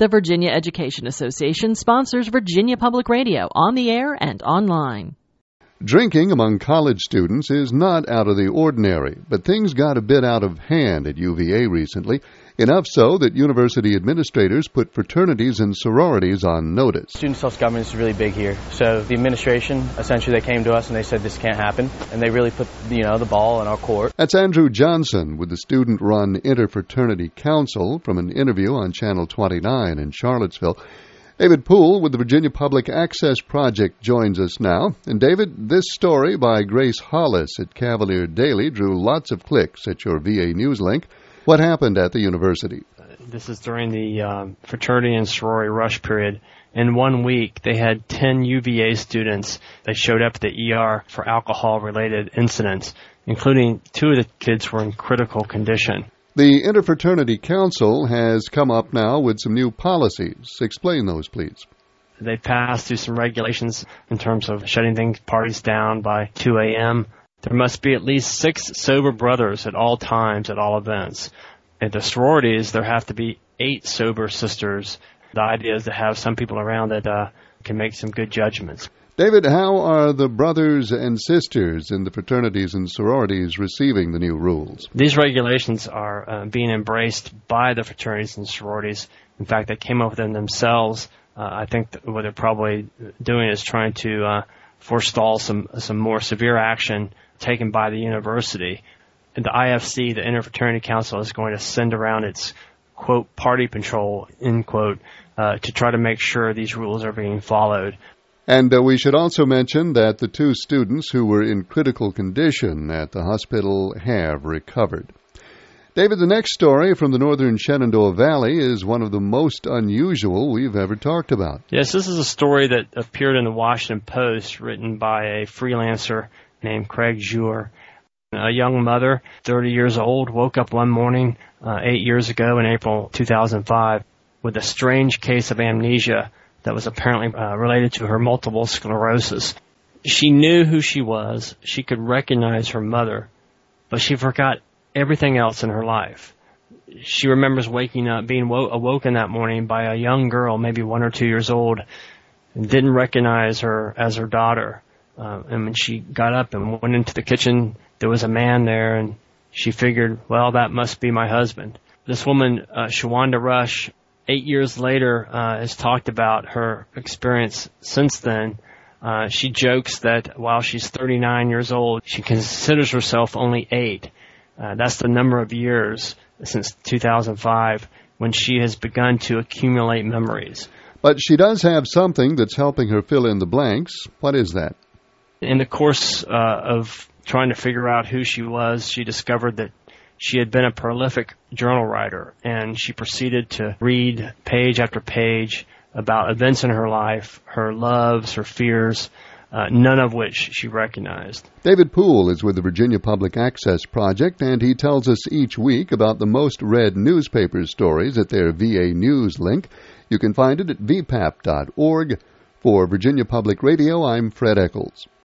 The Virginia Education Association sponsors Virginia Public Radio on the air and online. Drinking among college students is not out of the ordinary, but things got a bit out of hand at UVA recently, enough so that university administrators put fraternities and sororities on notice. Student self-government is really big here. So the administration, essentially they came to us and they said this can't happen, and they really put, the ball in our court. That's Andrew Johnson with the student-run Interfraternity Council from an interview on Channel 29 in Charlottesville. David Poole with the Virginia Public Access Project joins us now. And David, this story by Grace Hollis at Cavalier Daily drew lots of clicks at your VA News link. What happened at the university? This is during the fraternity and sorority rush period. In 1 week, they had 10 UVA students that showed up at the ER for alcohol-related incidents, including 2 of the kids were in critical condition. The Interfraternity Council has come up now with some new policies. Explain those, please. They passed through some regulations in terms of shutting parties down by 2 a.m. There must be at least 6 sober brothers at all times at all events. At the sororities, there have to be 8 sober sisters. The idea is to have some people around that can make some good judgments. David, how are the brothers and sisters in the fraternities and sororities receiving the new rules? These regulations are being embraced by the fraternities and sororities. In fact, they came up with them themselves. I think that what they're probably doing is trying to forestall some more severe action taken by the university. And the IFC, the Interfraternity Council, is going to send around its, quote, party patrol, end quote, to try to make sure these rules are being followed. And we should also mention that the 2 students who were in critical condition at the hospital have recovered. David, the next story from the northern Shenandoah Valley is one of the most unusual we've ever talked about. Yes, this is a story that appeared in the Washington Post, written by a freelancer named Craig Jure. A young mother, 30 years old, woke up one morning 8 years ago in April 2005 with a strange case of amnesia that was apparently related to her multiple sclerosis. She knew who she was. She could recognize her mother, but she forgot everything else in her life. She remembers waking up, being awoken that morning by a young girl, maybe 1 or 2 years old, and didn't recognize her as her daughter. And when she got up and went into the kitchen, there was a man there, and she figured, well, that must be my husband. This woman, Shawanda Rush, 8 years later, has talked about her experience since then. She jokes that while she's 39 years old, she considers herself only 8. That's the number of years since 2005 when she has begun to accumulate memories. But she does have something that's helping her fill in the blanks. What is that? In the course of trying to figure out who she was, she discovered that she had been a prolific journal writer, and she proceeded to read page after page about events in her life, her loves, her fears, none of which she recognized. David Poole is with the Virginia Public Access Project, and he tells us each week about the most read newspaper stories at their VA News link. You can find it at vpap.org. For Virginia Public Radio, I'm Fred Eccles.